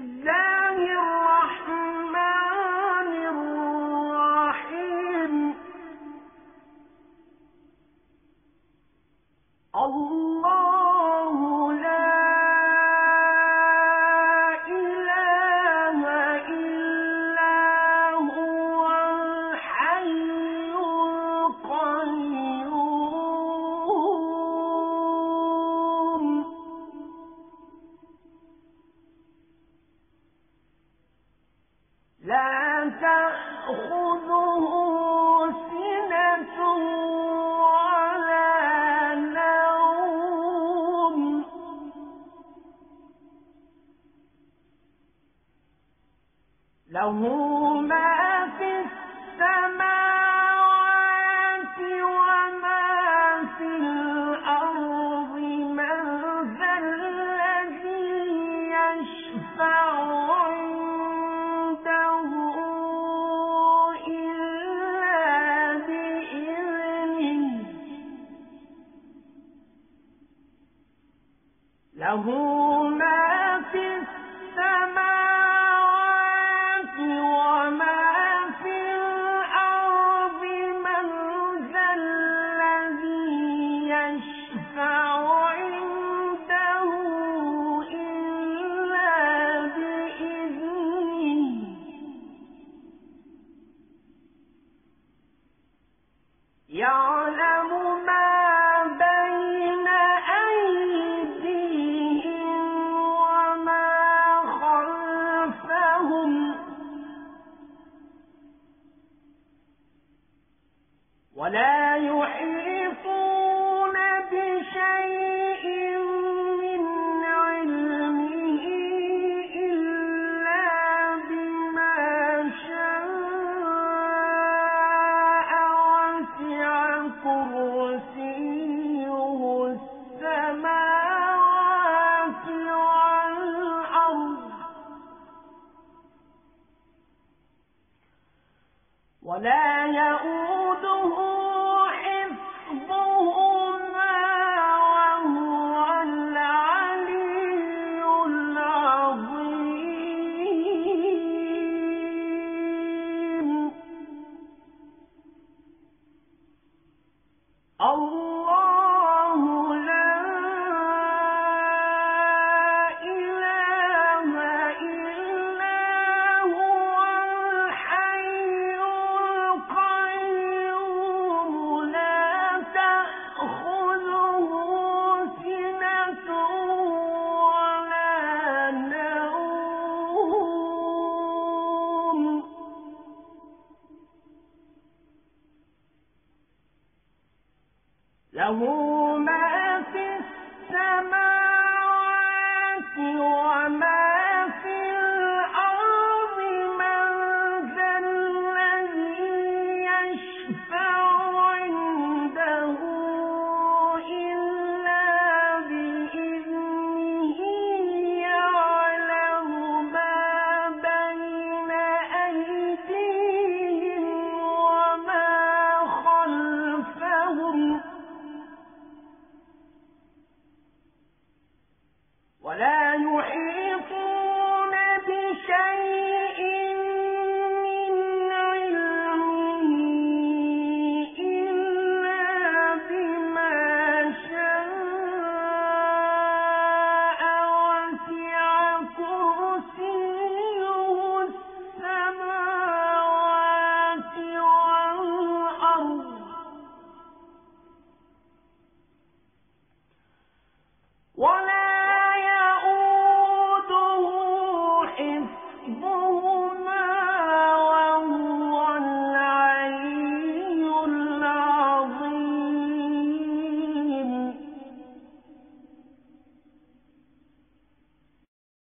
الله الرحمن الرحيم الله لا إله إلا هو الحي القيوم لا تأخذه سنة ولا نوم له ما في السماوات وما في الأرض من ذا الذي يشفع عنده إلا بإذنه له ما في السماوات وما في الأرض من ذا الذي يشفع عنده إلا بإذنه يعلم ما بين أيديهم وما خلفهم ولا يحيطون بشيء من علمه إلا بما شاء وسع كرسيه السماوات والأرض ولا يؤوده